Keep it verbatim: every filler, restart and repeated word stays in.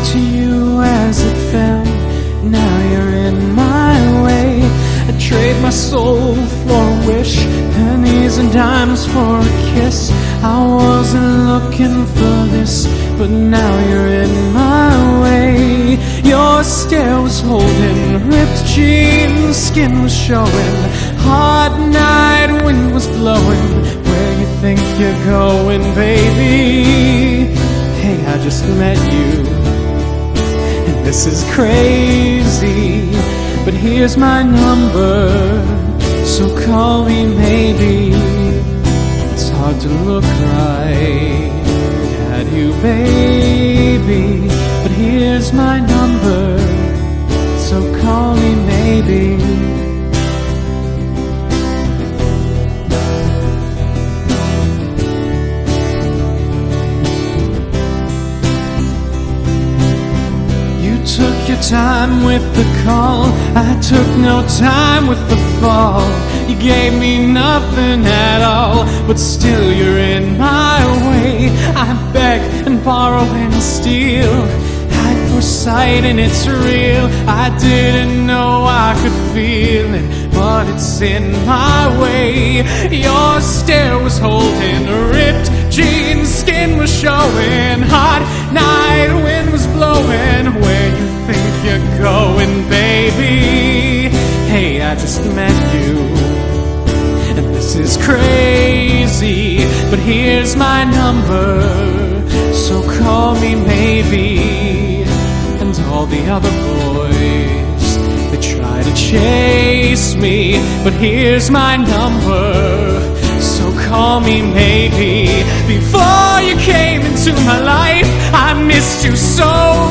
to you as it fell. Now you're in my way. I trade my soul for a wish, pennies and dimes for a kiss. I wasn't looking for this, but now you're in my way. Your stare was holding, ripped jeans, skin was showing. Hot night, wind was blowing. Where you think you're going, baby? Hey, I just met you, and this is crazy, but here's my number, so call me maybe. It's hard to look right at you, baby, but here's my number, so call me maybe. Took your time with the call, I took no time with the fall. You gave me nothing at all, but still you're in my way. I beg and borrow and steal, hide for sight and it's real. I didn't know I could feel it, but it's in my way. Your stare was holding, ripped jeans, skin was showing. Hot night, wind was blowing. Where you think you're going, baby? Hey, I just met you, and this is crazy, but here's my number, so call me maybe. And all the other boys, they try to chase me, but here's my number, so call me maybe. Before you came into my life, I missed you so